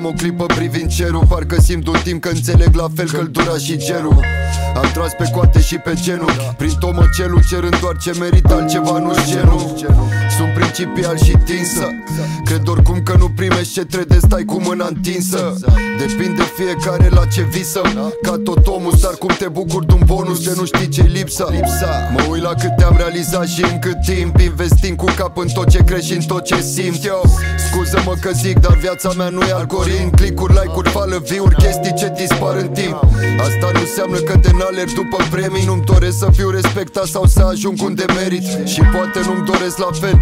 Am o clipă privind cerul, parcă simt un timp că înțeleg la fel căldura și gerul. Am tras pe coate și pe genunchi, prin tomăcelul cerând doar ce merită, altceva nu-și genul. Sunt principial și tinsă, cred oricum că nu primești ce trebuie, stai cu mâna întinsă. Depinde fiecare la ce visă, ca tot omul, dar cum te bucuri de un bonus de nu știi ce-i lipsa. Mă uit la câte am realizat și în cât timp, investind cu cap în tot ce crezi și în tot ce simt. Eu, scuză-mă că zic, dar viața mea nu e algoritm. Clicuri, like-uri, fală view-uri, chestii ce dispar în timp. Asta nu înseamnă că te n-alerg după premii. Nu-mi doresc să fiu respectat sau să ajung unde merit, și poate nu-mi doresc la fel.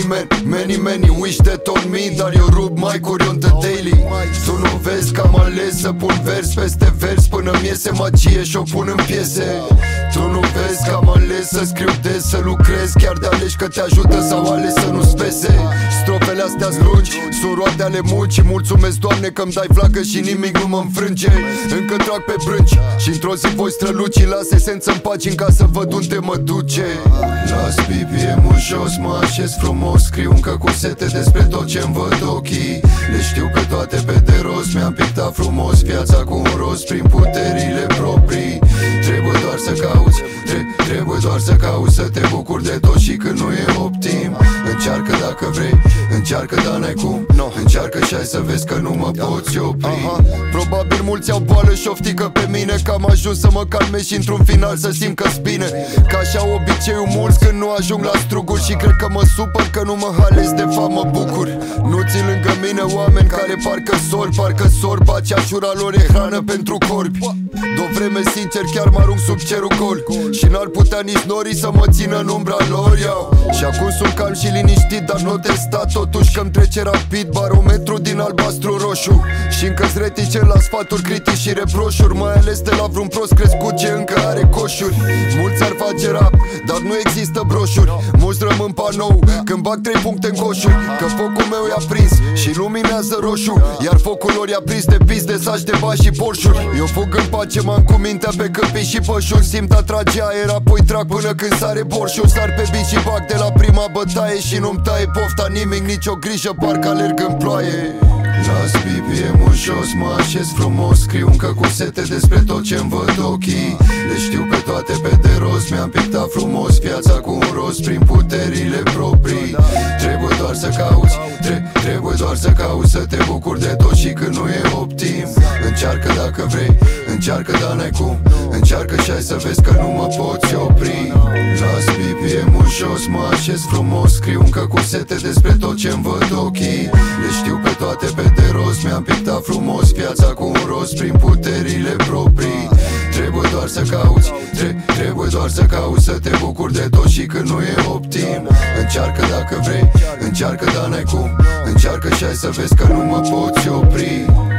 Many wish that on me, dar eu rup mic-uri on the daily. Tu nu vezi că am ales să pun vers peste vers până-mi iese magie și o pun în piese. Tu nu vezi că am ales să scriu des, să lucrez chiar de alegi că te ajută sau ales să nu-ți pese. Strofele astea-s lungi, sunt roade ale muncii. Mulțumesc, Doamne, că-mi dai flagă și nimic nu mă înfrânge. Încă trag pe brânci și într-o zi voi străluci. Las esență în pagini ca să văd unde mă duce. Las BPM-ul jos, mă așez frumos, scriu încă cu sete despre tot ce-mi văd ochii. Le știu pe toate pe de rost, mi-am pictat frumos viața cu un rost prin puterile proprii. Trebuie doar să cauți, trebuie doar să cauți să te bucuri de tot și când nu e optim. Încearcă dacă vrei, încearcă dar n-ai cum. Încearcă și hai să vezi că nu mă poți opri. Probabil mulți au boală și oftică pe mine, că am ajuns să mă calmez și într-un final să simt că-s bine. Ca așa obiceiul mulți când nu ajung la struguri, și cred că mă supăr că nu mă halez, de fapt mă bucur. Nu țin lângă mine oameni care parcă sorb aceeași ura lor e hrană pentru corpi. De-o vreme sincer chiar mă arunc sub cerul gol și n-ar putea nici norii să mă țină în umbra lor, iau. Și acum sunt calm și liniștit, dar nu testat totuși că-mi trece rapid barometru din albastru-roșu. Și încă-s reticent la sfaturi, critici și reproșuri, mai ales de la vreun prost crescut ce încă are coșuri. Mulți ar face rap, dar nu există broșuri. Mulți rămân panou când bag 3 puncte în coșuri, că focul meu i-a prins și luminează roșu, iar focul lor i-a prins de pis, de saci, de bani și porșuri. Eu fug în pace, m-am cu mintea pe câmpii și pășuri. Simt atrage aer, apoi trag până când sare borșul. Sar pe bici și bag de la prima bătaie și nu-mi taie pofta nimic, nicio grijă, parcă alerg în ploaie. Las BPM-ul jos, mă așez frumos, scriu încă cu sete despre tot ce-mi văd ochii. Le știu pe toate pe de rost, mi-am pictat frumos viața cu un rost prin puterile proprii. Trebuie doar să cauți, trebuie doar să cauți să te bucuri de tot și când nu e optim. Încearcă dacă vrei, încearcă dar n-ai cum. Încearcă și hai să vezi că nu mă poți opri. Las BPM-ul jos, mă așez frumos, scriu încă cu sete despre tot ce-mi văd ochii. Le știu pe toate pe de rost, mi-am pictat frumos viața cu un rost prin puterile proprii. Trebuie doar să cauți, trebuie doar să cauți să te bucuri de tot și când nu e optim. Încearcă dacă vrei, încearcă dar n-ai cum. Încearcă și hai să vezi că nu mă poți opri.